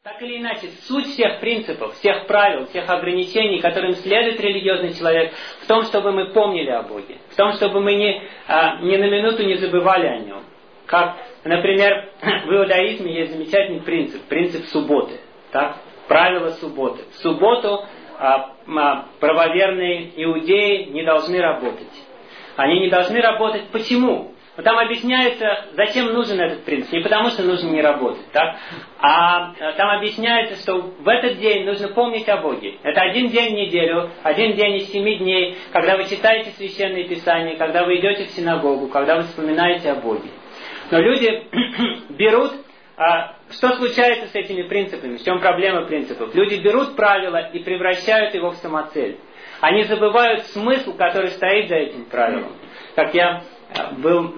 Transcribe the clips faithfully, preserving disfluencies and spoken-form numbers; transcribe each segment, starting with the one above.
Так или иначе, суть всех принципов, всех правил, всех ограничений, которым следует религиозный человек, в том, чтобы мы помнили о Боге, в том, чтобы мы ни, а, ни на минуту не забывали о Нем. Как, например, в иудаизме есть замечательный принцип, принцип субботы, так? Правило субботы. В субботу а, а, правоверные иудеи не должны работать. Они не должны работать. Почему? Но там объясняется, зачем нужен этот принцип. Не потому, что нужно не работать, так? А там объясняется, что в этот день нужно помнить о Боге. Это один день в неделю, один день из семи дней, когда вы читаете Священное Писание, когда вы идете в синагогу, когда вы вспоминаете о Боге. Но люди берут... А что случается с этими принципами? В чем проблема принципов? Люди берут правила и превращают его в самоцель. Они забывают смысл, который стоит за этим правилом. Как я был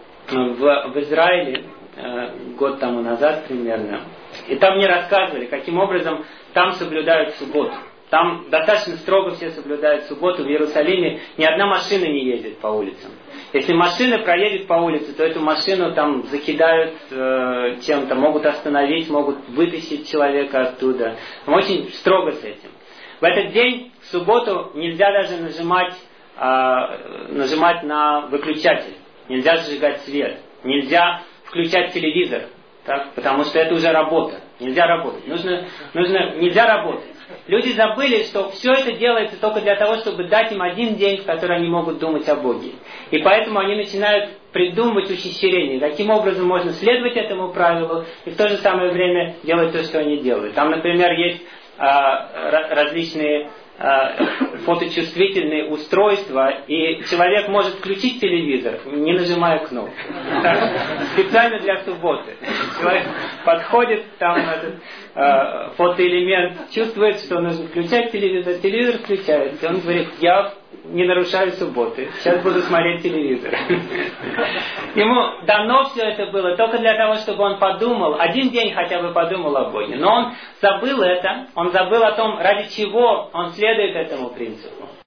в, в Израиле э, год тому назад примерно, и там мне рассказывали, каким образом там соблюдают субботу. Там достаточно строго все соблюдают субботу. В Иерусалиме ни одна машина не ездит по улицам. Если машина проедет по улице, то эту машину там закидают э, чем-то, могут остановить, могут вытащить человека оттуда. Там очень строго с этим. В этот день, в субботу, нельзя даже нажимать, э, нажимать на выключатель. Нельзя зажигать свет. Нельзя включать телевизор. Так? Потому что это уже работа. Нельзя работать. Нужно, нужно, нельзя работать. Люди забыли, что все это делается только для того, чтобы дать им один день, в который они могут думать о Боге. И поэтому они начинают придумывать ухищрения. Каким образом можно следовать этому правилу и в то же самое время делать то, что они делают. Там, например, есть а, различные а, фоточувствительные устройства, и человек может включить телевизор, не нажимая кнопку. Специально для субботы. Человек подходит, там этот а, фотоэлемент чувствует, что нужно включать телевизор, телевизор включается. Он говорит: я не нарушаю субботы, сейчас буду смотреть телевизор. Ему дано все это было только для того, чтобы он подумал, один день хотя бы подумал о Боге. Но он забыл это, он забыл о том, ради чего он следует этому принципу.